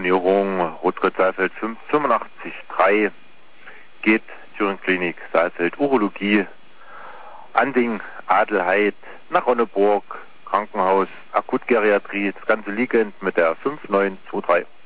Telefonierung Rotgott-Saalfeld 85-3 geht Thüringen Klinik Saalfeld Urologie Anding, Adelheid nach Ronneburg, Krankenhaus, Akutgeriatrie, das Ganze liegend mit der 5923.